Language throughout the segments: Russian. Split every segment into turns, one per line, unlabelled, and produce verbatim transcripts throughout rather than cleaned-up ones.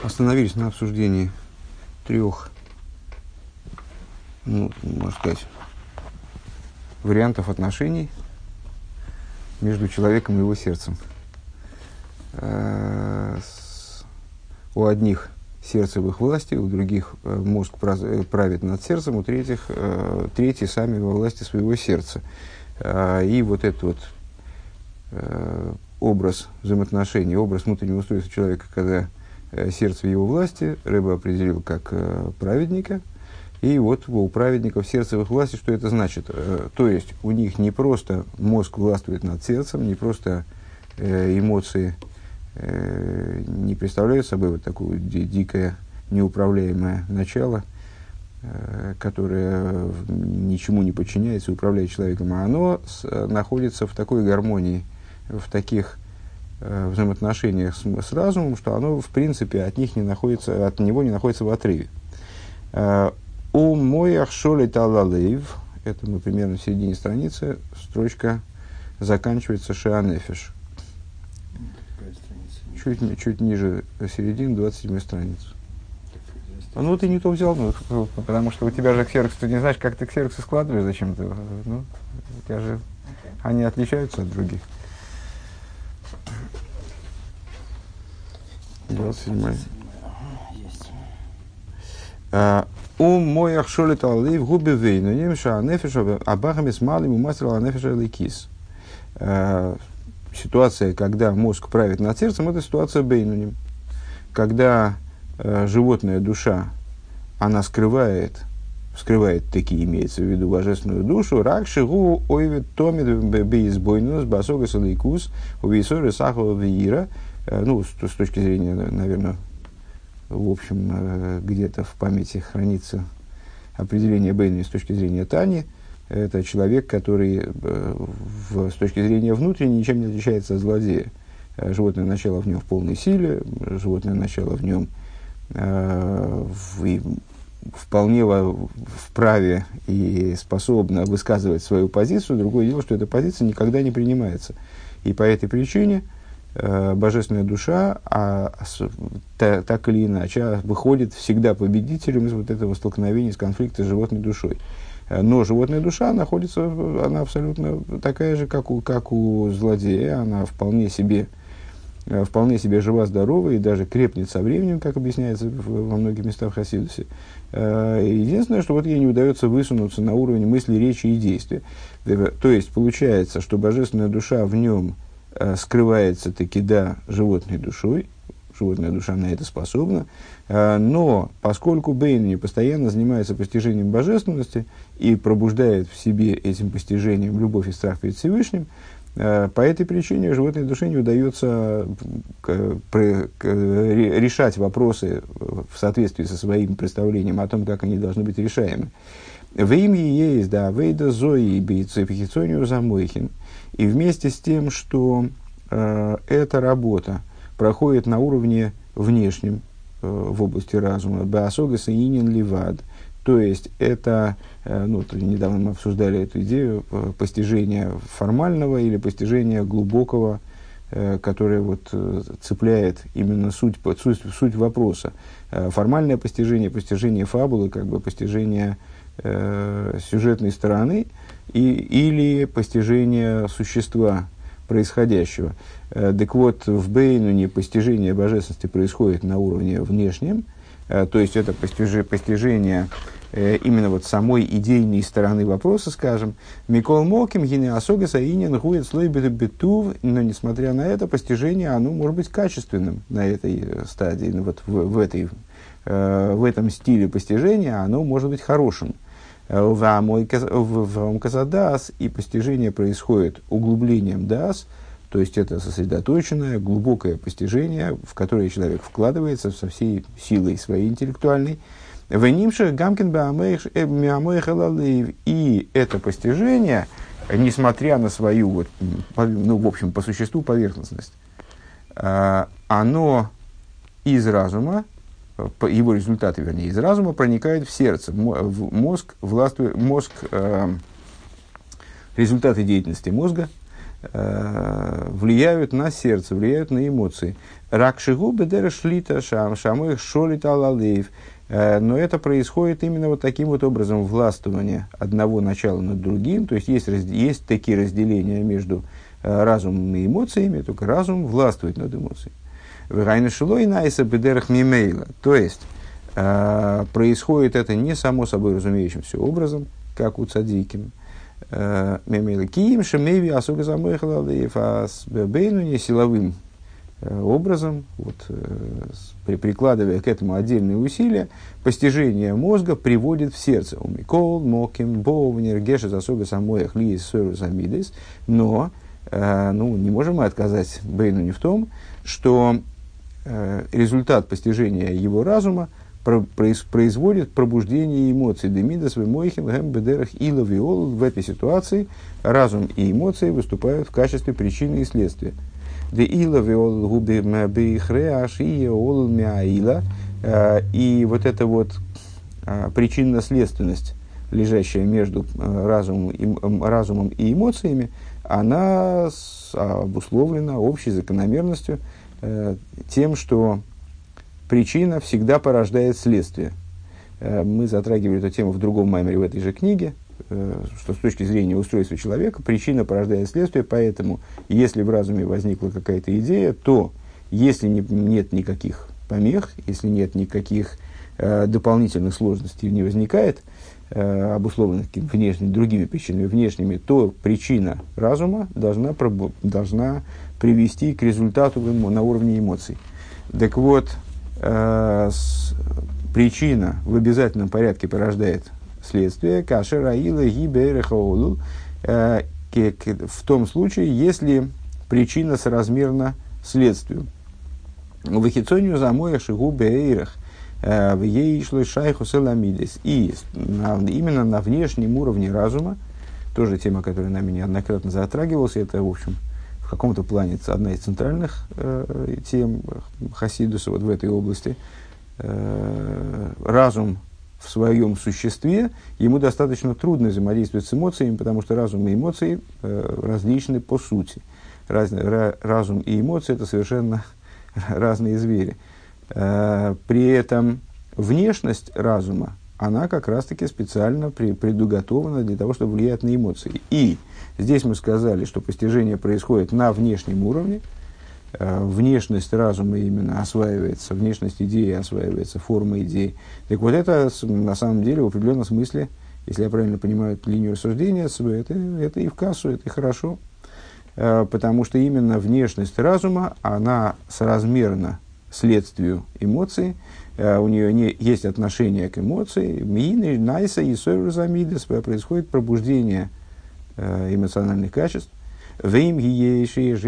Остановились на обсуждении трех, ну, можно сказать, вариантов отношений между человеком и его сердцем. У одних сердце в их власти, у других мозг правит над сердцем, у третьих, третьи сами во власти своего сердца. И вот этот вот образ взаимоотношений, образ внутреннего устройства человека, когда сердце в его власти, Рэбе определил как праведника. И вот у праведников сердце в их власти, что это значит? То есть у них не просто мозг властвует над сердцем, не просто эмоции не представляют собой вот такое дикое, неуправляемое начало, которое ничему не подчиняется и управляет человеком, а оно находится в такой гармонии, в таких взаимоотношениях с, с разумом, что оно, в принципе, от них не находится, от него не находится в отрыве. У моях шоли талалейв, это мы примерно в середине страницы, строчка заканчивается шеанефиш. Чуть, чуть ниже середины, двадцать седьмой страницы. Ну, ты не то взял, ну, потому что у тебя же ксерокс, ты не знаешь, как ты ксероксы складываешь, зачем ты, ну, у тебя же, они отличаются от других. двадцать седьмой. У моих шолит аллей в губе вейну, немша анефиша абахами с малым умастрила анефиша лейкис. Ситуация, когда мозг правит над сердцем, это ситуация бейнуним. Когда э, животная душа, она скрывает, скрывает таки, имеется в виду божественную душу, рак шигу ойвет томит бейсбойнус басогас лейкус увейсоры сахова веира. Ну, с, с точки зрения, наверное, в общем, э, где-то в памяти хранится определение бейнуним с точки зрения Тани. Это человек, который э, в, с точки зрения внутренней ничем не отличается от злодея. Э, животное начало в нем в полной силе, животное начало в нем э, в, и, вполне во, вправе и способно высказывать свою позицию. Другое дело, что эта позиция никогда не принимается. И по этой причине э, божественная душа, а, с, та, так или иначе, выходит всегда победителем из вот этого столкновения, из конфликта с животной душой. Но животная душа находится, она абсолютно такая же, как у, как у злодея, она вполне себе, вполне себе жива-здорова и даже крепнет со временем, как объясняется в, во многих местах Хасидусе. Единственное, что вот ей не удается высунуться на уровень мысли, речи и действия. То есть получается, что божественная душа в нем скрывается таки да животной душой, животная душа на это способна, но поскольку Бейнуни постоянно занимается постижением божественности и пробуждает в себе этим постижением любовь и страх перед Всевышним, по этой причине животной душе не удается решать вопросы в соответствии со своим представлением о том, как они должны быть решаемы. В имя есть, да, вейда зои бейцепихицонию замойхин. И вместе с тем, что э, эта работа проходит на уровне внешнем, э, в области разума, баасогаса инин ливад, то есть это, э, ну, недавно мы обсуждали эту идею э, постижения формального или постижения глубокого, э, которое вот, э, цепляет именно суть, суть, суть вопроса. Э, формальное постижение, постижение фабулы, как бы постижение э, сюжетной стороны, и, или постижение существа происходящего. Так вот, в Бейнуне постижение божественности происходит на уровне внешнем, то есть это постижение, постижение именно вот самой идейной стороны вопроса, скажем, Микол Моким, Гинеасога, Саинин, Гует, Слой, Бетув, но несмотря на это, постижение, оно может быть качественным на этой стадии, вот в, в, этой, в этом стиле постижения, оно может быть хорошим. В Казадас, и постижение происходит углублением дас, то есть это сосредоточенное, глубокое постижение, в которое человек вкладывается со всей силой своей интеллектуальной. И это постижение, несмотря на свою, вот, ну, в общем, по существу поверхностность, оно из разума, его результаты, вернее, из разума проникают в сердце, в мозг, властвует, мозг, результаты деятельности мозга э, влияют на сердце, влияют на эмоции. Ракшигу бедера шлита шам, шамоих шолит алалеев. Но это происходит именно вот таким вот образом, властвование одного начала над другим. То есть, есть, есть такие разделения между разумом и эмоциями, только разум властвует над эмоциями. То есть, э, происходит это не само собой разумеющимся образом, как у цадиким. Киим шемеви особо не силовым образом, вот, при, прикладывая к этому отдельные усилия, постижение мозга приводит в сердце. Умикол, моким, бовнер, гешес особо самоях, лиес, сорус, амидес. Но э, ну, не можем мы отказать Бейну не в том, что э, результат постижения его разума про, произ, производит пробуждение эмоций. Демидас, вемойхин, гэм, бедерах, ила, виол. В этой ситуации разум и эмоции выступают в качестве причины и следствия. И вот эта вот причинно-следственность, лежащая между разумом, разумом и эмоциями, она обусловлена общей закономерностью, тем, что причина всегда порождает следствие. Мы затрагивали эту тему в другом маймере в этой же книге, что с точки зрения устройства человека причина порождает следствие, поэтому если в разуме возникла какая-то идея, то если не, нет никаких помех, если нет никаких э, дополнительных сложностей не возникает, э, обусловленных внешними, другими причинами внешними, то причина разума должна, пробу- должна привести к результату на уровне эмоций. Так вот, э, с, причина в обязательном порядке порождает следствие, кашер аила гиберехаолу, в том случае, если причина соразмерна следствию. В хитсонию замоя шигу беэрах в ей шло шайху селамидис. И на, именно на внешнем уровне разума, тоже тема, которая нами неоднократно затрагивалась, это, в общем, в каком-то плане одна из центральных э, тем Хасидуса вот в этой области. Э, разум в своем существе, ему достаточно трудно взаимодействовать с эмоциями, потому что разум и эмоции э, различны по сути. Раз, ra, разум и эмоции – это совершенно разные звери. Э, при этом внешность разума, она как раз-таки специально при, предуготована для того, чтобы влиять на эмоции. И здесь мы сказали, что постижение происходит на внешнем уровне. Внешность разума именно осваивается, внешность идеи осваивается, форма идеи. Так вот это на самом деле в определенном смысле, если я правильно понимаю эту линию рассуждения, это, это и в кассу, это и хорошо. Потому что именно внешность разума, она соразмерна следствию эмоций, у нее не, есть отношение к эмоции, миины, найса и сойрузамидес, происходит пробуждение эмоциональных качеств. И при,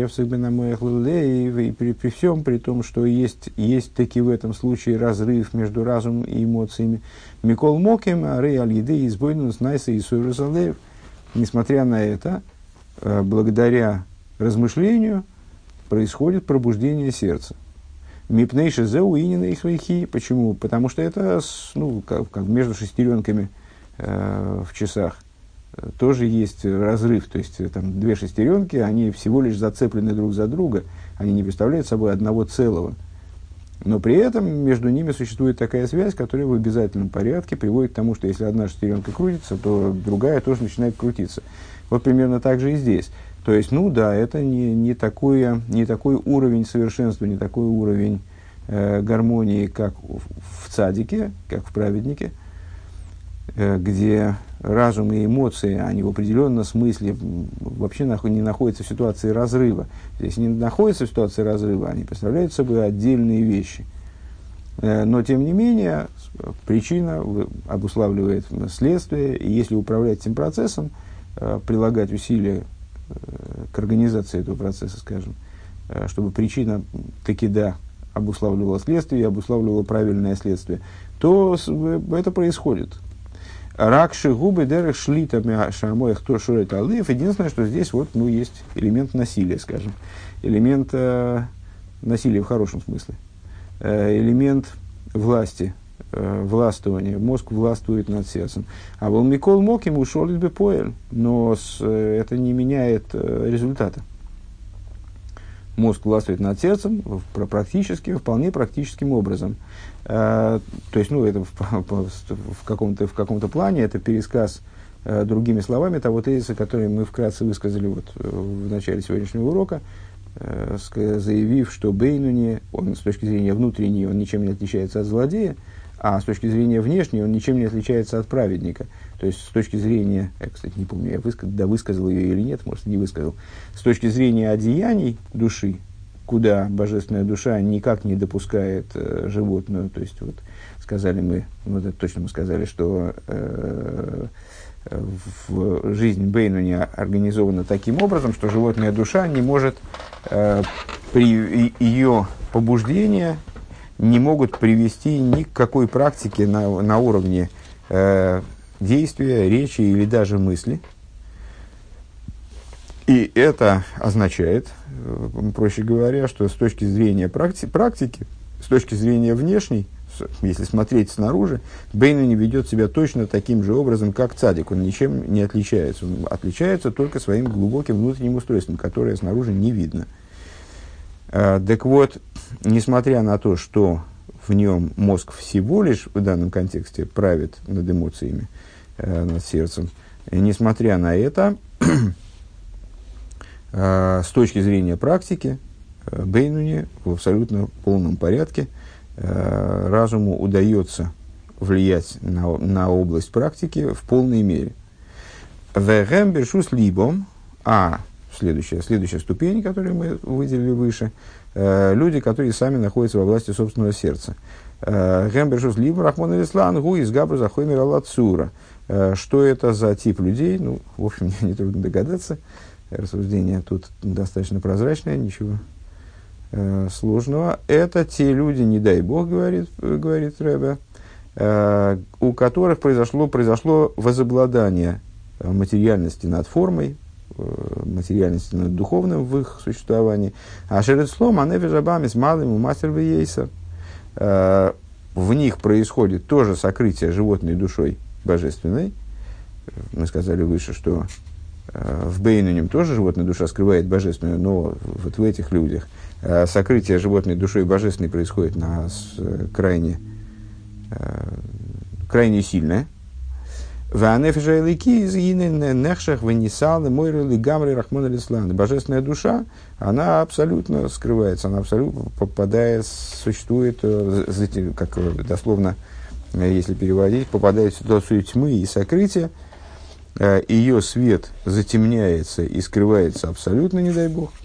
при всем при том, что есть, есть таки в этом случае разрыв между разумом и эмоциями. Микол Моким, Арей Аль-Еды, Избойнус, Найса и Суйрусалеев. Несмотря на это, благодаря размышлению происходит пробуждение сердца. Мипнейши зеу инина их рейхи. Почему? Потому что это, ну, как, как между шестеренками э, в часах тоже есть разрыв, то есть там две шестеренки, они всего лишь зацеплены друг за друга, они не представляют собой одного целого. Но при этом между ними существует такая связь, которая в обязательном порядке приводит к тому, что если одна шестеренка крутится, то другая тоже начинает крутиться. Вот примерно так же и здесь. То есть, ну да, это не, не, такое, не такой уровень совершенства, не такой уровень э, гармонии, как в, в цадике, как в праведнике, э, где разум и эмоции, они в определенном смысле вообще не находятся в ситуации разрыва. Здесь не находятся в ситуации разрыва, они представляют собой отдельные вещи. Но, тем не менее, причина обуславливает следствие, и если управлять этим процессом, прилагать усилия к организации этого процесса, скажем, чтобы причина таки да обуславливала следствие и обуславливала правильное следствие, то это происходит. Ракши губы дерек шлита шамоях то шурет алыев. Единственное, что здесь вот, ну, есть элемент насилия, скажем. Элемент э, насилия в хорошем смысле. Э, элемент власти э, властвование, мозг властвует над сердцем. А был Микол Моким ушел из Бепоэль, но с, э, это не меняет э, результата. Мозг властвует над сердцем практически, вполне практическим образом. Э, то есть, ну, это в, в, каком-то, в каком-то плане это пересказ э, другими словами того тезиса, который мы вкратце высказали вот, в начале сегодняшнего урока, э, заявив, что Бейнуни, он с точки зрения внутренней, он ничем не отличается от злодея, а с точки зрения внешней он ничем не отличается от праведника. То есть, с точки зрения, я, кстати, не помню, я высказ, да, высказал ее или нет, может, не высказал, с точки зрения одеяний души, куда божественная душа никак не допускает э, животную, то есть, вот, сказали мы, ну, это точно мы сказали, что э, в жизнь Бейнуни организована таким образом, что животная душа не может, э, при ее побуждения не могут привести ни к какой практике на, на уровне э, действия, речи или даже мысли. И это означает, проще говоря, что с точки зрения практи- практики, с точки зрения внешней, если смотреть снаружи, Бейнуни ведет себя точно таким же образом, как цадик. Он ничем не отличается. Он отличается только своим глубоким внутренним устройством, которое снаружи не видно. Так вот, несмотря на то, что в нем мозг всего лишь в данном контексте правит над эмоциями, э, над сердцем, несмотря на это, э, с точки зрения практики, э, Бейнуни в абсолютно полном порядке э, разуму удается влиять на, на область практики в полной мере. «Вэгэм бершус либом», а Следующая, следующая ступень, которую мы выделили выше, э, люди, которые сами находятся во власти собственного сердца. Гэмбершус либо Рахмон Ислан гу из Габра Захоймер Аллацура. Что это за тип людей? Ну, в общем, мне нетрудно догадаться. Рассуждение тут достаточно прозрачное, ничего э, сложного. Это те люди, не дай бог, говорит, говорит Ребе, э, у которых произошло, произошло возобладание материальности над формой, материальности над духовным в их существовании. А шерецлом, а нефежабами с малым у мастер вейса. В них происходит тоже сокрытие животной душой божественной. Мы сказали выше, что в Бейнуним тоже животная душа скрывает божественную, но вот в этих людях сокрытие животной душой божественной происходит на крайне, крайне сильное. Божественная душа, она абсолютно скрывается, она абсолютно попадает, существует, как дословно, если переводить, попадает в ситуацию тьмы и сокрытия, ее свет затемняется и скрывается абсолютно, не дай бог.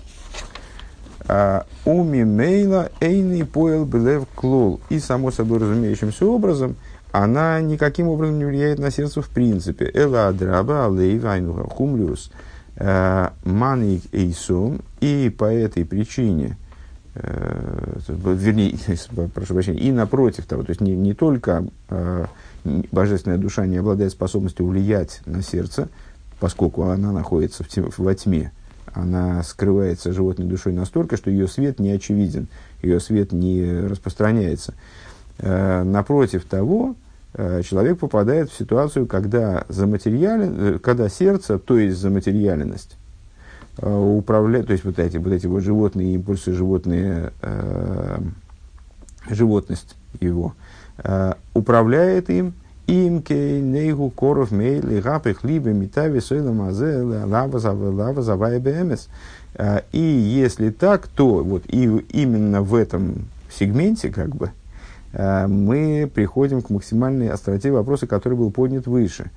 Уми мейла эйный поэл белев клол. И, само собой разумеющимся образом, она никаким образом не влияет на сердце в принципе. Эла адраба алей вайнуха хумлюс маник эйсум. И по этой причине, вернее, прошу прощения, и напротив того, то есть не, не только божественная душа не обладает способностью влиять на сердце, поскольку она находится в тьме, во тьме, она скрывается животной душой настолько, что ее свет не очевиден, ее свет не распространяется. Напротив того, человек попадает в ситуацию, когда, заматериален, когда сердце, то есть заматериальность, управляет, то есть вот эти вот, эти вот животные импульсы, животные, э, животность его, э, управляет им, им кей нейгу коров мейли гапых либо метави сойла мазе лава завая бэмэс. И если так, то вот и именно в этом сегменте, как бы, мы приходим к максимальной остроте вопроса, который был поднят выше.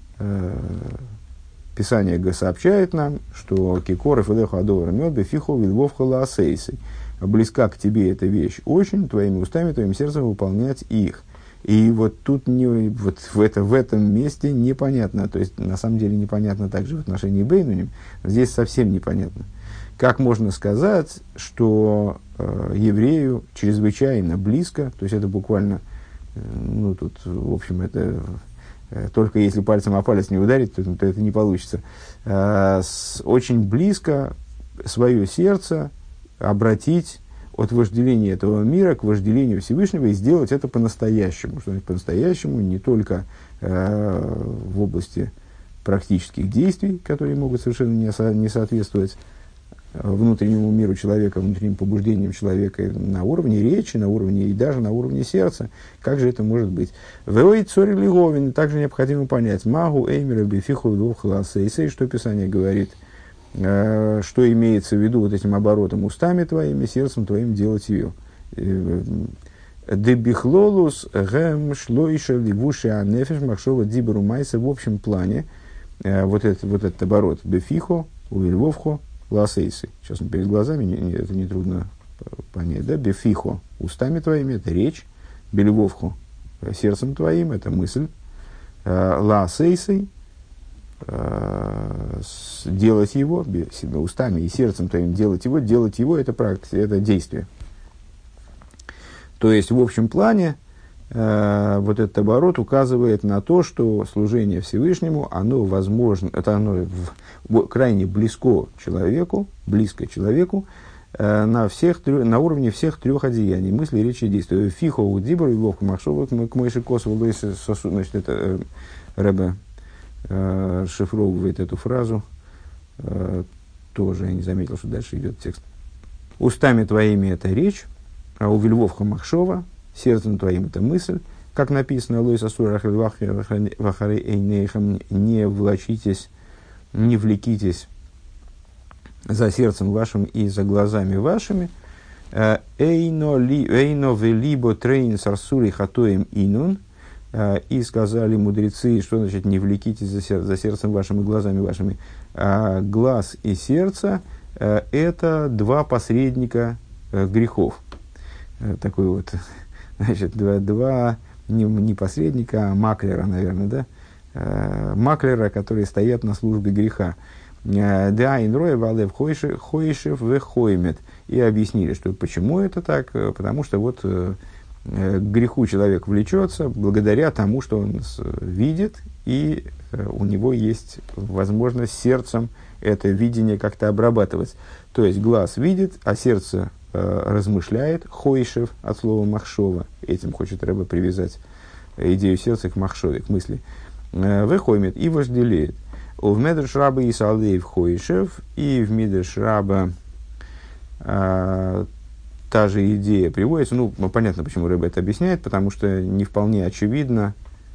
Писание сообщает нам, что кикоров илеху адовар мед бефиху вильвов халаасейсы. Близка к тебе эта вещь очень, твоими устами, твоим сердцем выполнять их. И вот тут не, вот в, это, в этом месте непонятно, то есть на самом деле непонятно также в отношении Бейнуним, здесь совсем непонятно. Как можно сказать, что э, еврею чрезвычайно близко, то есть это буквально, э, ну тут, в общем, это э, только если пальцем о палец не ударить, то, то это не получится, э, с, очень близко свое сердце обратить от вожделения этого мира к вожделению Всевышнего и сделать это по-настоящему. Что значит по-настоящему? Не только э, в области практических действий, которые могут совершенно не, со, не соответствовать внутреннему миру человека, внутренним побуждениям человека на уровне речи, на уровне и даже на уровне сердца. Как же это может быть? Веой цори лиговин, также необходимо понять, магу эймера бифиху лухласейсей, что Писание говорит, э, что имеется в виду вот этим оборотом: устами твоими, сердцем твоим делать ее. Дебихлолус гэм шлойша ливуши анефеш махшова диберу майса. В общем плане, э, вот, этот, вот этот оборот бифиху, увельвовху, ласейсы. Сейчас он перед глазами, не, не, это нетрудно понять, да? Бефихо, устами твоими, это речь. Бельвовху, сердцем твоим, это мысль. Ласейсой, делать его, устами и сердцем твоим делать его, делать его, это практика, это действие. То есть, в общем плане, э, вот этот оборот указывает на то, что служение Всевышнему, оно возможно, это оно в, в, крайне близко человеку, близко человеку, э, на, всех, на уровне всех трех одеяний: мысли, речи и действия. Фихо, удибр, вовку, махшова, к мойши косову, сосуд. Значит, это э, Ребе э, расшифровывает эту фразу. Э, тоже я не заметил, что дальше идет текст. Устами твоими это речь, а у вельвовха махшова, сердцем твоим это мысль, как написано: «Лойс асур вахарей эйнейхам», не влачитесь, не влекитесь за сердцем вашим и за глазами вашими. «Эйно велибо трейн сарсури хатоем инун», и сказали мудрецы, что значит «не влекитесь за, сер- за сердцем вашим и глазами вашими». А глаз и сердце – это два посредника грехов. Такой вот, значит, два, два не, не посредника, а маклера, наверное, да? Э, маклера, которые стоят на службе греха. Да, инроя валев хойшев вехоймет. И объяснили, что почему это так, потому что вот э, к греху человек влечется благодаря тому, что он видит, и э, у него есть возможность сердцем это видение как-то обрабатывать. То есть глаз видит, а сердце размышляет, хойшев от слова махшова. Этим хочет Ребе привязать идею сердца к махшове, к мысли. Выхоймет и вожделеет. В Медреш Раба и Салдеев хойшев, и в Медреш Раба а, та же идея приводится. Ну, понятно, почему Ребе это объясняет, потому что не вполне очевидна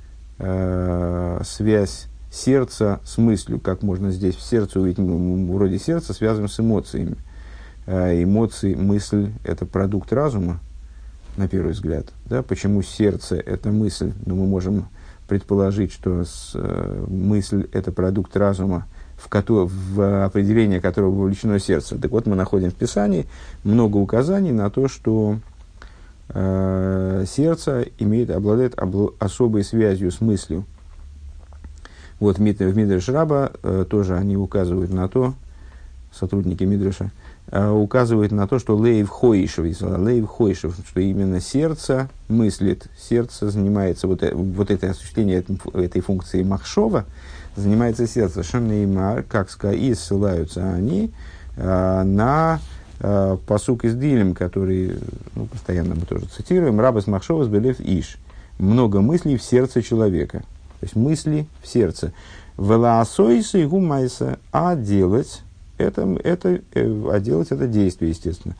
а, связь сердца с мыслью. Как можно здесь в сердце увидеть? Мы вроде сердца связываем с эмоциями. Эмоции, мысль – это продукт разума, на первый взгляд. Да? Почему сердце – это мысль? Ну, мы можем предположить, что с, э, мысль – это продукт разума, в, ко- в определение которого вовлечено сердце. Так вот, мы находим в Писании много указаний на то, что э, сердце имеет, обладает обл- особой связью с мыслью. Вот в Мидреш Раба э, тоже они указывают на то, сотрудники Мидреша, указывает на то, что лейв хойшев, лейв хойшев, что именно сердце мыслит, сердце занимается, вот, вот это осуществление этой, этой функции махшова, занимается сердце. Шанеймар, как сказать, и ссылаются они а, на а, пасук из Дилем, который, ну, постоянно мы тоже цитируем: «Рабас махшова сбелев иш». Много мыслей в сердце человека. То есть мысли в сердце. Велаасойса и гумайса, а делать Это, это, а делать это действие, естественно.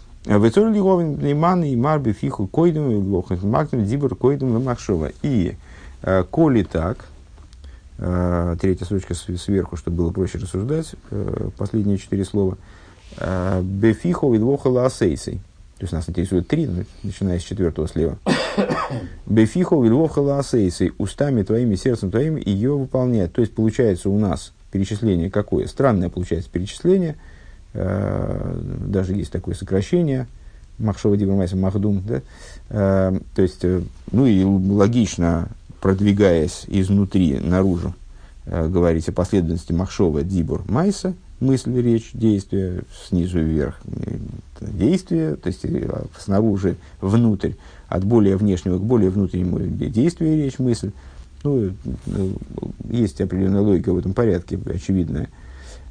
И коли так, третья строчка сверху, чтобы было проще рассуждать, последние четыре слова, бефихо видлоха лаасейсей. То есть нас интересует три, начиная с четвертого слева. Бефихо видлоха лаасейсей. Устами твоими, сердцем твоим ее выполняет. То есть получается у нас перечисление какое? Странное получается перечисление. Э, даже есть такое сокращение. Махшова дибрамайса махдум. Да? Э, то есть, э, ну и логично, продвигаясь изнутри наружу, э, говорить о последовательности махшова дибур майса, мысль, речь, действие, снизу вверх действие, то есть э, снаружи внутрь, от более внешнего к более внутреннему действие, речь, мысль. Ну, есть определенная логика в этом порядке, очевидная.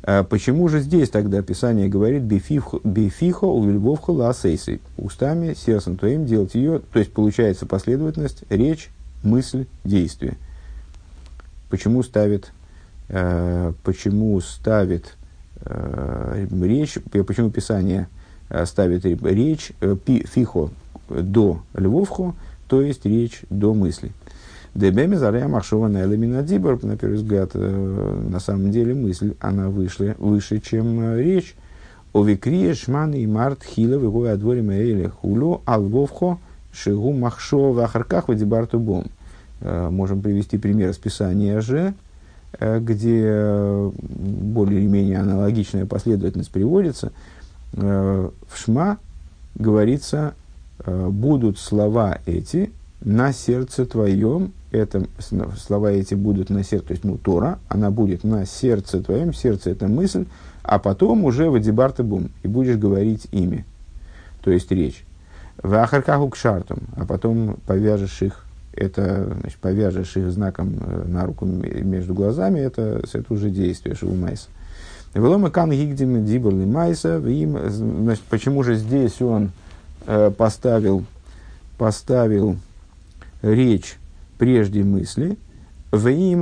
Почему же здесь тогда Писание говорит «бифихо увельвовхо лаасейсы» устами, сердцем твоим делать ее, то есть получается последовательность речь, мысль, действие. Почему ставит, э, почему ставит э, речь, почему Писание ставит речь э, «фихо» до «львовхо», то есть речь до мысли. Дебеми заря махшова на элеминадибор, на первый взгляд, э, на самом деле мысль, она вышла, выше, чем э, речь. Овикрие шман и март хила вегой адвори маэли хулю алвовхо шигу махшова ахарках вадибарту бом. Э, можем привести пример из Писания же, э, где э, более или менее аналогичная последовательность приводится. Э, в Шма говорится, э, будут слова эти на сердце твоем, это, слова эти будут на сердце, то есть, ну, Тора, она будет на сердце твоем, сердце это мысль, а потом уже вадибарта бум, и будешь говорить ими, то есть речь. Вахаркаху к шартам, а потом повяжешь их, это, значит, повяжешь их знаком на руку между глазами, это, это уже действие шивумайса. Велома кан гигдим диборли майса, значит, почему же здесь он э, поставил, поставил речь прежде мысли, если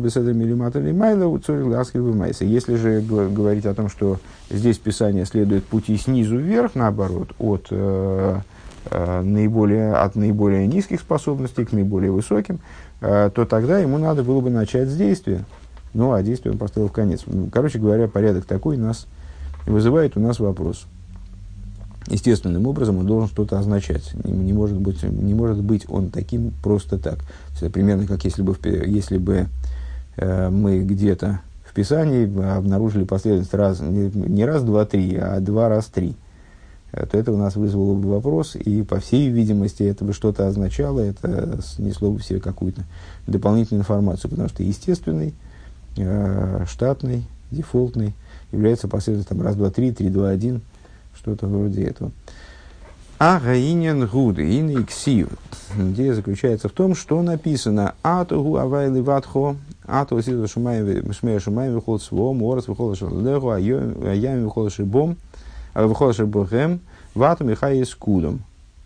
же говорить о том, что здесь Писание следует пути снизу вверх, наоборот, от, э, э, наиболее, от наиболее низких способностей к наиболее высоким, э, то тогда ему надо было бы начать с действия. Ну, а действие он поставил в конец. Короче говоря, порядок такой нас вызывает у нас вопрос. Естественным образом он должен что-то означать. Не, не, может быть, не может быть он таким просто так. Это примерно как если бы, если бы э, мы где-то в Писании обнаружили последовательность раз, не, не раз, два, три, а два раз, три. То это у нас вызвало бы вопрос, и по всей видимости это бы что-то означало, это снесло бы в себе какую-то дополнительную информацию, потому что естественный, э, штатный, дефолтный является последовательностью раз, два, три, три, два, один. Что-то вроде этого. А гаинен гуд, ин и ксив. Идея заключается в том, что написано «Атугу авайли ватхо, ату сизу шумея шумея выход свом, орас выход шалдеху, а ями выход шибом, а выход шибохем, вату михай скудом».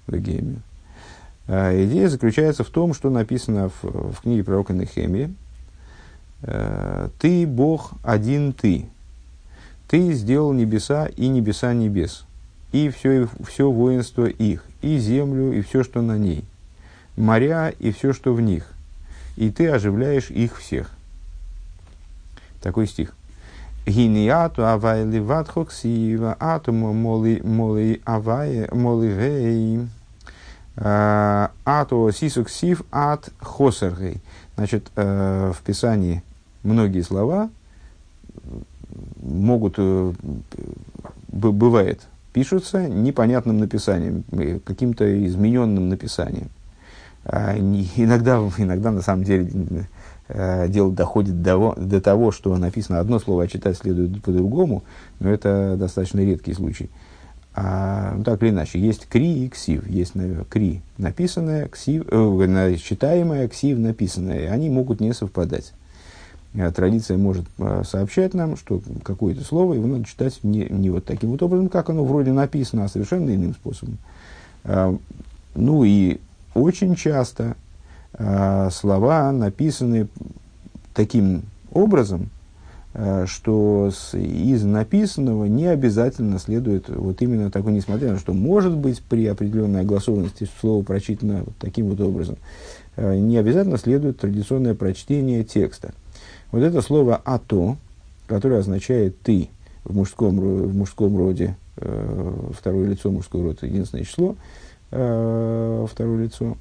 Идея заключается в том, что написано в, в книге пророка Нехемии. «Ты, Бог, один ты. Ты сделал небеса и небеса небес, и все, все воинство их, и землю, и все, что на ней, моря, и все, что в них, и ты оживляешь их всех». Такой стих. «Гиниату авай ливатхо ксива, ату моли моли авай моли гей, ату сису ксив ат хосергей». Значит, в Писании многие слова могут, бывает, пишутся непонятным написанием, каким-то измененным написанием. Иногда, иногда на самом деле, дело доходит до, до того, что написано одно слово, а читать следует по-другому, но это достаточно редкий случай. А, ну, так или иначе, есть кри и ксив. Есть кри написанное, ксив, э, читаемое, ксив написанное. Они могут не совпадать. Традиция может сообщать нам, что какое-то слово его надо читать не, не вот таким вот образом, как оно вроде написано, а совершенно иным способом. Ну и очень часто слова написаны таким образом, что из написанного не обязательно следует вот именно такое, несмотря на то, что может быть при определенной огласованности слово прочитано вот таким вот образом, не обязательно следует традиционное прочтение текста. Вот это слово «ато», которое означает «ты» в мужском, в мужском роде, э, второе лицо мужской род, единственное число, э, второе лицо,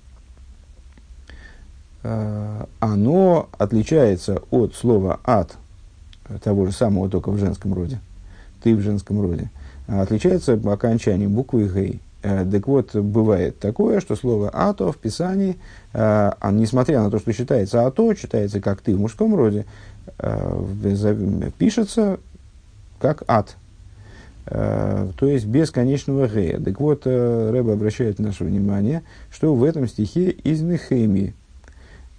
э, оно отличается от слова «ат», того же самого, только в женском роде, «ты» в женском роде, отличается по окончанию буквы «гей». Так вот, бывает такое, что слово «ато» в Писании, э, а, несмотря на то, что считается «ато», читается как «ты» в мужском роде, э, пишется как «ат», э, то есть без конечного «гея». Так вот, э, Рэбе обращает наше внимание, что в этом стихе из Нехемии.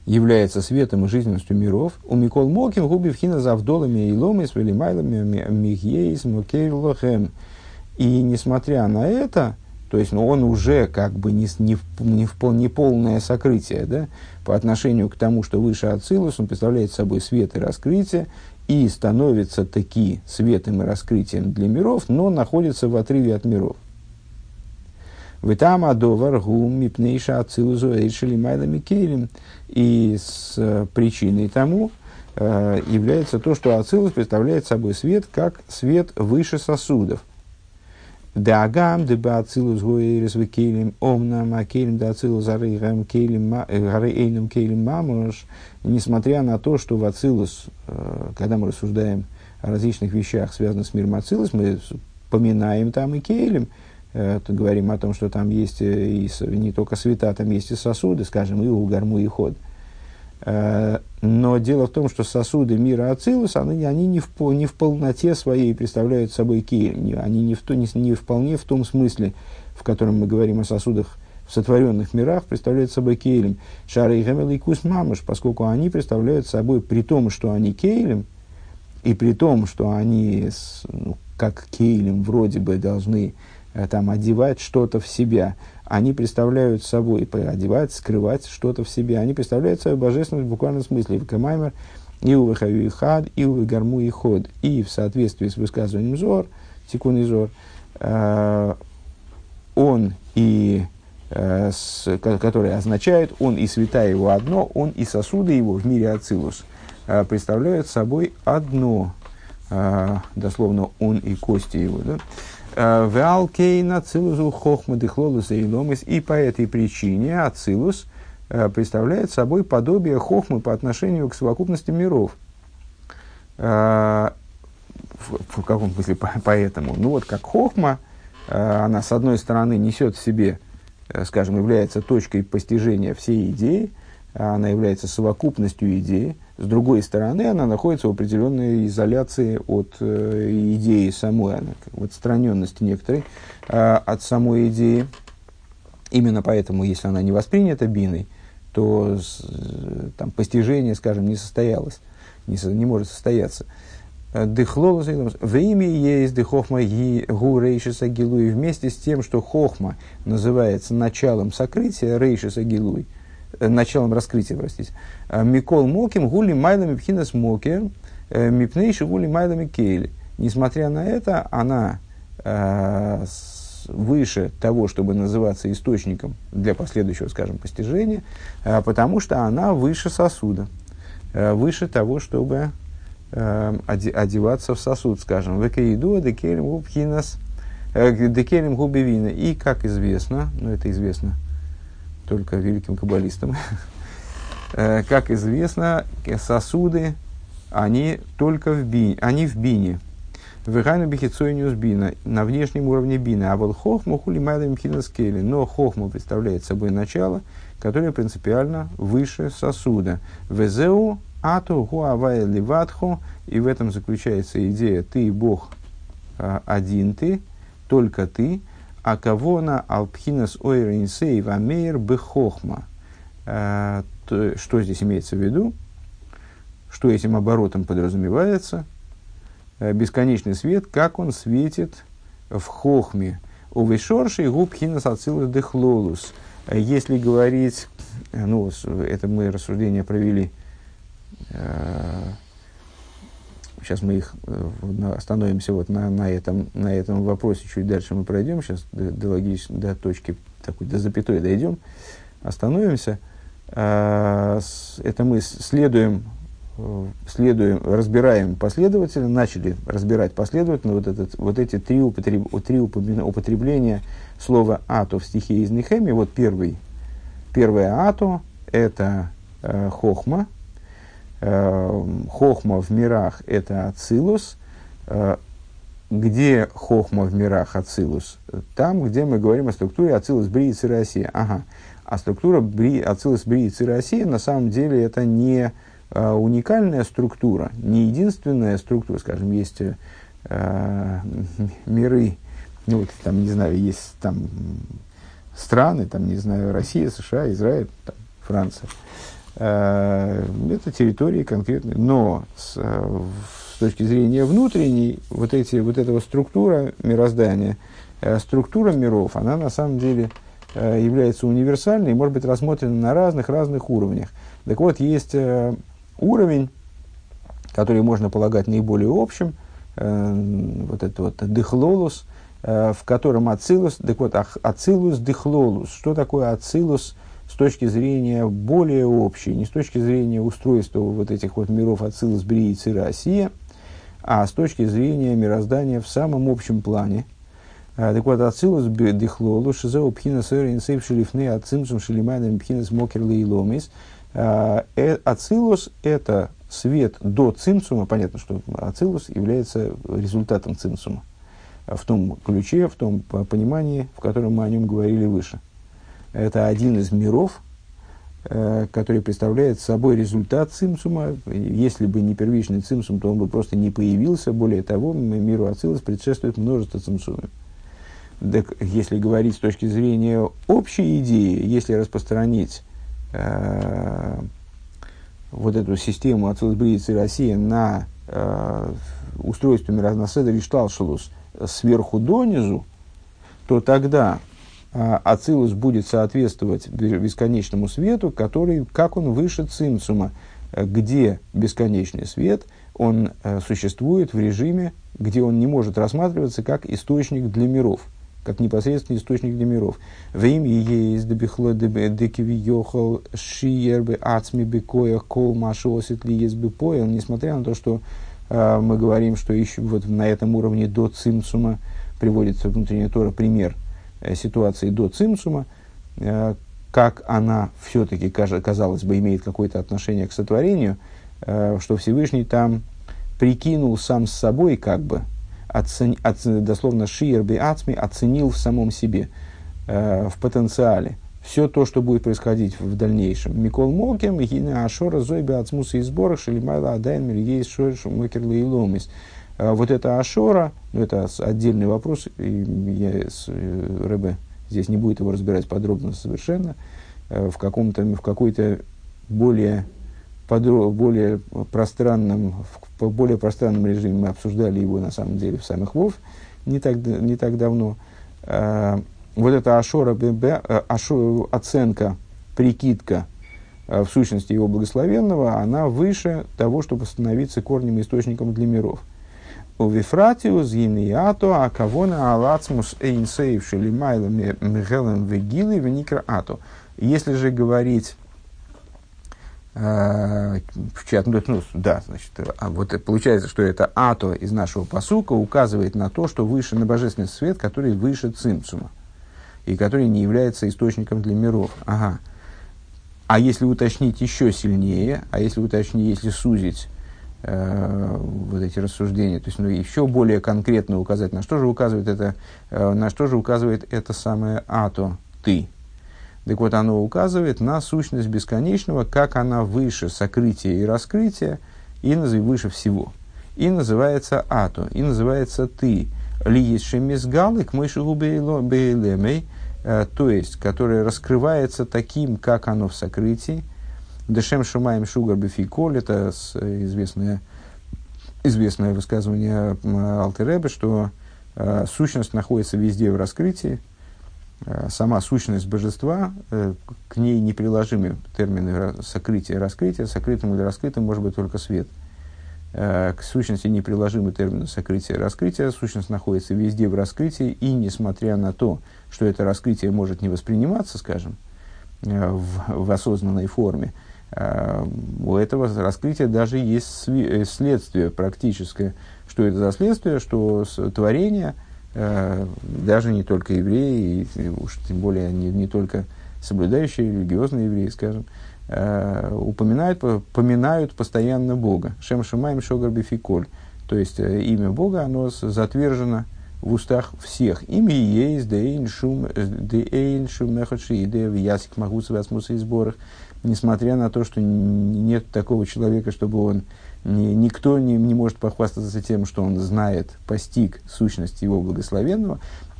является светом и жизненностью миров. У Микол Моким губи вхина завдолами и ломы с велимайлами михьейс мокейлохем. И несмотря на это, то есть ну, он уже как бы не, не, не, не полное сокрытие, да, по отношению к тому, что выше Ацилус, он представляет собой свет и раскрытие, и становится таки светом и раскрытием для миров, но находится в отрыве от миров. Витама довар гум мипнейша ацилузу эйшели майлами кейлем. И с причиной тому э, является то, что Ацилус представляет собой свет как свет выше сосудов. Дагам деба Ацилус гоэрис в кейлем омнам а кейлем да Ацилус арейгам кейлем арейным кейлем мамош. Несмотря на то, что в Ацилус, э, когда мы рассуждаем о различных вещах, связанных с миром Ацилус, мы поминаем там и кейлем. Говорим о том, что там есть и не только света, там есть и сосуды, скажем, иу, гарму и ход. Но дело в том, что сосуды мира Ацилус, они, они не, в, не в полноте своей представляют собой кейлем. Они не, в то, не, не вполне в том смысле, в котором мы говорим о сосудах в сотворенных мирах, представляют собой кейлем. Шары и гамел и кус мамыш, поскольку они представляют собой, при том, что они кейлем, и при том, что они, ну, как кейлем, вроде бы должны там, одевать что-то в себя. Они представляют собой, одевать, скрывать что-то в себе. Они представляют собой божественность в буквальном смысле. Векамаймер, и у вехаю и хад, и у гарму и ход. И в соответствии с высказыванием Зор, Тикун и Зор, э, он и, э, с, который означает, он и света его одно, он и сосуды его в мире Ацилус э, представляют собой одно. Э, дословно, он и кости его, да? И по этой причине Ацилус представляет собой подобие хохмы по отношению к совокупности миров. В, в каком смысле поэтому? Ну вот как хохма, она с одной стороны несет в себе, скажем, является точкой постижения всей идеи, она является совокупностью идеи. С другой стороны, она находится в определенной изоляции от э, идеи самой, она, в отстраненности некоторой э, от самой идеи. Именно поэтому, если она не воспринята биной, то с, там, постижение, скажем, не состоялось, не, со, не может состояться. Дыхлолос в имя есть дыхохма гу рейшиса гилуй, вместе с тем, что хохма называется началом сокрытия, рейшиса гилуй, началом раскрытия, простите. Микол Моким гули майлами пхинас мокер, мипнейши гули майлами кейли. Несмотря на это, она э, выше того, чтобы называться источником для последующего, скажем, постижения, э, потому что она выше сосуда, э, выше того, чтобы э, одеваться в сосуд, скажем. Векаиду декелем гу пхинас, декелем гу бевина. И, как известно, ну это известно только великим каббалистам, как известно, сосуды, они только в бине, они в бине. Вегайну бихицойниус бина, на внешнем уровне бина. А вот хохма хули майлами хинаскели. Но хохма представляет собой начало, которое принципиально выше сосуда. Везеу ату хуавай ливатху. И в этом заключается идея «ты, Бог, один ты, только ты». А кого на алпхинас ойринсей вамейр бехохма. Что здесь имеется в виду? Что этим оборотом подразумевается? Бесконечный свет, как он светит в хохме. Увешорший губхинас ацилус дехлолус. Если говорить, ну, это мы рассуждения провели. Сейчас мы их остановимся вот на, на, этом, на этом вопросе, чуть дальше мы пройдем, сейчас до, до, логич, до точки, такой, до запятой дойдем, остановимся. Это мы следуем, следуем, разбираем последовательно, начали разбирать последовательно вот, этот, вот эти три, употреб, три употребления слова «ато» в стихе из Нехемии. Вот первый, первое «ато» – это э, хохма. Хохма в мирах – это Ацилус. Где хохма в мирах Ацилус? Там, где мы говорим о структуре Ацилус Брии Цирасия. Ага. А структура Ацилус Брии Цирасия на самом деле это не а, уникальная структура, не единственная структура. Скажем, есть а, миры, ну вот там, не знаю, есть там страны, там, не знаю, Россия, США, Израиль, там, Франция. э, это территории конкретные. Но с, с точки зрения внутренней, вот, эти, вот эта вот структура мироздания, э, структура миров, она на самом деле э, является универсальной и может быть рассмотрена на разных-разных уровнях. Так вот, есть э, уровень, который можно полагать наиболее общим, э, вот это вот дихлолус, э, в котором ацилус, так вот, ацилус дихлолус. Что такое ацилус с точки зрения более общей, не с точки зрения устройства вот этих вот миров ацилус, брии, цира, осия, а с точки зрения мироздания в самом общем плане. Э, так вот, ацилус дихлолус, шизеу пхинас эр инсейв шелифны ацимсум шелимайдам пхинас мокер лейломис. Ацилус – это свет до цимсума. Понятно, что ацилус является результатом цимсума в том ключе, в том понимании, в котором мы о нем говорили выше. Это один из миров, который представляет собой результат цимсума. Если бы не первичный цимсум, то он бы просто не появился. Более того, миру ацилус предшествует множество цимсумов. Так, если говорить с точки зрения общей идеи, если распространить э, вот эту систему ацилус брии цира осия на э, устройство мироздания седер и шталшелус сверху донизу, то тогда э, ацилус будет соответствовать бесконечному свету, который, как он выше цимсума, где бесконечный свет, он э, существует в режиме, где он не может рассматриваться как источник для миров, как непосредственный источник для миров. Вим есть дебихло декивиохал шиербе ацми бекоях кол машосит ли есть бепоел, несмотря на то, что э, мы говорим, что еще вот на этом уровне до цимсума приводится внутренняя Тора пример э, ситуации до цимсума, э, как она все-таки, казалось бы, имеет какое-то отношение к сотворению, э, что Всевышний там прикинул сам с собой, как бы, Оцени, оцени, дословно шиер би ацми, оценил в самом себе, э, в потенциале все то, что будет происходить в дальнейшем. Микол Мокем, Гина Ашора, Зойби Ацмуса и сборах, Шелимайла Адайн, Миргейс Шойш, Мокерла и Ломис. Вот это Ашора, ну, это отдельный вопрос, и я с э, Ребе здесь не будет его разбирать подробно совершенно, э, в, каком-то, в какой-то более более пространном, в более пространном режиме мы обсуждали его, на самом деле, в самых Вов не так, не так давно. Э, вот эта ашора, ашора, оценка, прикидка э, в сущности его благословенного, она выше того, чтобы становиться корнем и источником для миров. У Вифратиус, Гимниато, Акавона, Алацмус, Эйнсейв, Шелимайла, Михелем, Вегилы, Веникра Ато. Если же говорить в чат, ну, ну, да, значит, а вот получается, что это ато из нашего пасука указывает на то, что выше, на божественный свет, который выше цимсума, и который не является источником для миров. Ага. А если уточнить еще сильнее, а если уточнить, если сузить э, вот эти рассуждения, то есть, ну, еще более конкретно указать, на что же указывает это, э, на что же указывает это самое ато, ты. Так вот, оно указывает на сущность бесконечного, как она выше сокрытия и раскрытия, и выше всего. И называется ато, и называется ты. Ли есть шемизгалы к мышеву бейлемей, то есть, которое раскрывается таким, как оно в сокрытии. Дешем шумаем шугар бификоль, это известное, известное высказывание Алтер Ребе, что э, сущность находится везде в раскрытии. Сама сущность божества, э, к ней неприложимы термины сокрытия и раскрытия. Сокрытым или раскрытым может быть только свет. Э, к сущности неприложимы термины сокрытия и раскрытия. Сущность находится везде в раскрытии, и несмотря на то, что это раскрытие может не восприниматься, скажем, э, в, в осознанной форме, э, у этого раскрытия даже есть сви- следствие практическое. Что это за следствие? Что творение, даже не только евреи, и уж тем более не, не только соблюдающие религиозные евреи, скажем, э, упоминают, поминают постоянно Бога. Шем шимаем шогар бификоль. То есть э, имя Бога, оно затвержено в устах всех. Имя есть деэйн шум деэйн шум мехаши де ясик магуса васмуса и сборах. Несмотря на то, что нет такого человека, чтобы он Ни, никто не, не может похвастаться тем, что он знает, постиг сущность его благословенного.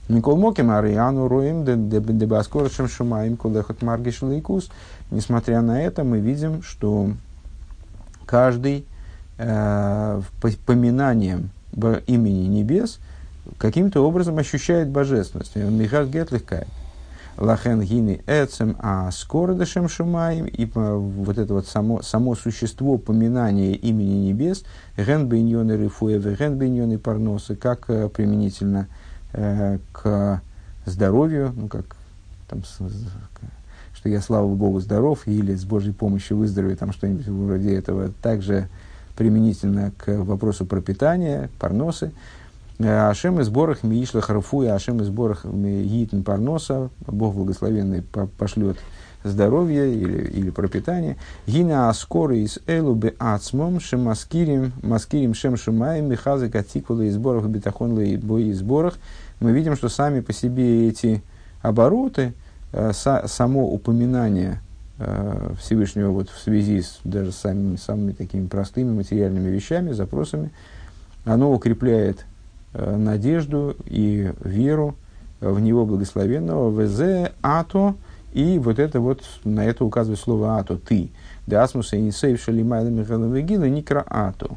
Микол Моким Ариану Роим Дебаскоршем Шумаим Кулехот Маргиш Лейкус. Несмотря на это, мы видим, что каждый э, поминанием имени небес каким-то образом ощущает божественность. Михар Гетлихкай. Лахен гини эцем а скородышем шумаем, и вот это вот само, само существо поминания имени небес, ген бейньоны рифуевы, ген бейньоны парносы, как э, применительно э, к здоровью, ну как там, с, что я, слава Богу, здоров, или с Божьей помощью выздоровею, там что-нибудь вроде этого, также применительно к вопросу пропитания, парносы. Ашем из борах миишла харфуя, Ашем из борах гитн парноса, Бог благословенный пошлет здоровье или, или пропитание. Гина аскоры из элу бе ацмом шемаскирим маскирим шем шумаем михазы катикула из борах бетахон лей бои из борах. Мы видим, что сами по себе эти обороты, са, само упоминание э, Всевышнего вот в связи с даже самыми, самыми такими простыми материальными вещами, запросами, оно укрепляет надежду и веру в Него благословенного, везе ато, и вот это вот, на это указывает слово ато, ты, деасмуса и нисейв шалимайла михалавегила никра ато,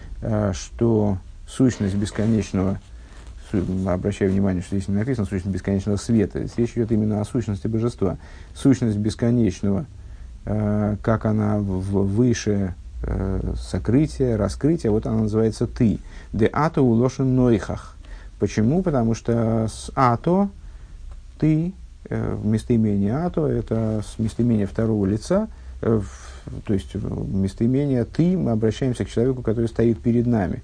что сущность бесконечного, обращаю внимание, что здесь не написано сущность бесконечного света, здесь речь идет именно о сущности божества, сущность бесконечного, как она выше сокрытие, раскрытие, вот она называется «ты». «Де ато улошен нойхах». Почему? Потому что с «ато» «ты», местоимение «ато» — это местоимение второго лица, то есть местоимение «ты», мы обращаемся к человеку, который стоит перед нами.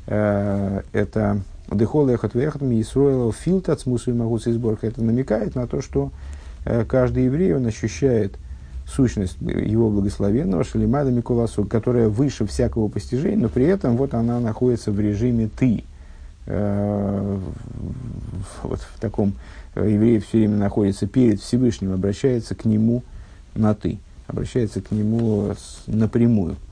Это «дехол эхот вехот ми Исроэлов филтац мусуль магус изборка». Это намекает на то, что каждый еврей, он ощущает сущность его благословенного Шалимада Микуласу, которая выше всякого постижения, но при этом вот она находится в режиме «ты». Э, вот в таком еврей все время находится перед Всевышним, обращается к нему на «ты», обращается к нему с, напрямую.